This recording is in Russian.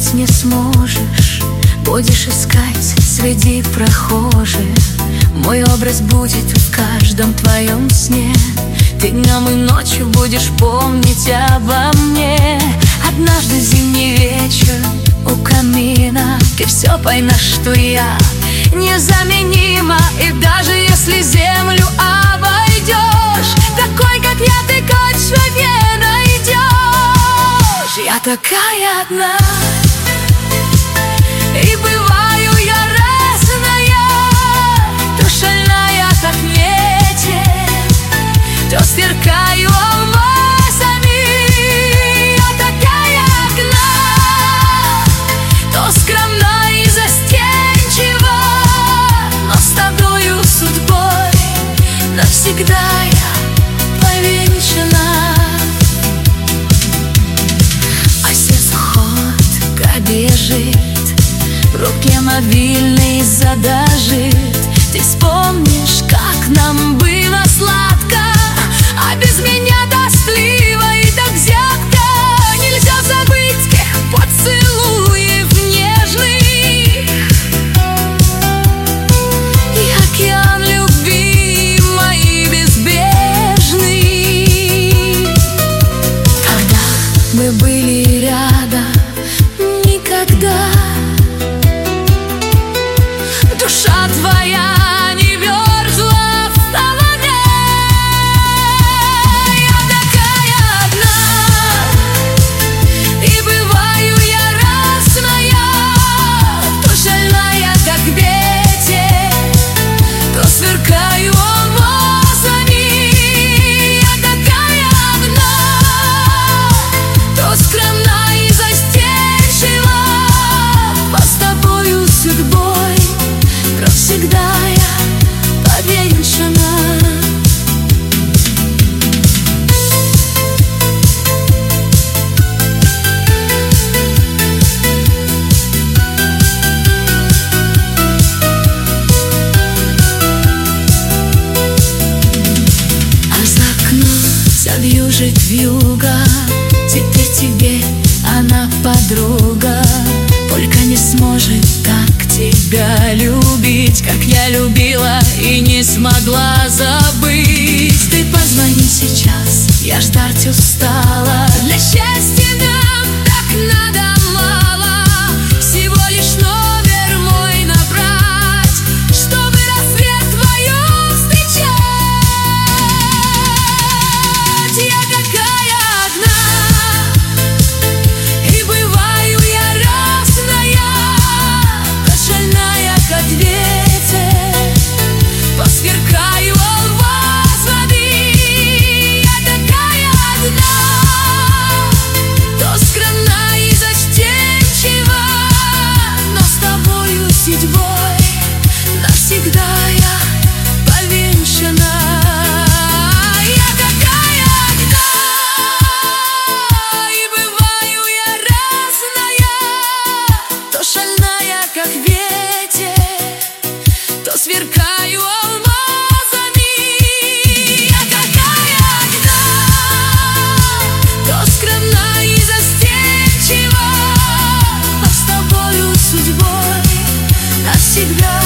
забыть не сможешь. Будешь искать среди прохожих, мой образ будет в каждом твоем сне. Ты днем и ночью будешь помнить обо мне. Однажды зимний вечер у камина ты все поймешь, что я незаменима. И даже если землю обойдешь, такой, как я, ты кочеве найдешь. Я такая одна, и бываю я разная, то шальная, как ветер, то сверкаю алмазами. Я такая одна, то скромна и застенчива, но с тобою судьбой навсегда я повенчана. А сердце ходко бежит, в руке мобильный задажит. Ты вспомнишь, как нам было сладко, а без меня тоскливо и так зябко. Нельзя забыть тех поцелуев нежных и океан любви моей безбрежный. Когда мы были рядом, никогда душа твоя не мерзла в стороне. Я такая одна, и бываю я разная, то шальная, как ветер, то сверкаю алмазами. Я такая одна, то скромна и застенчива, но с тобою судьбой навсегда я повенчана. А за окном завьюжит вьюга, теперь тебе она подруга. Только не сможет так тебя любить, как я любила и не смогла забыть. Ты позвони сейчас, я ждать устала. Для счастья нам так надо мало, всего лишь номер мой набрать, чтобы рассвет вдвоем встречать. Я такая одна, и бываю я разная, то шальная, как ветер, то сверкаю алмазами. Я такая одна, то скромна и застенчива, но с тобою судьбой навсегда я повенчана. Я такая одна, и бываю я разная, то шальная, как ветер, то сверкаю алмазами. Я такая одна, то скромна и застенчива, но с тобою судьбой навсегда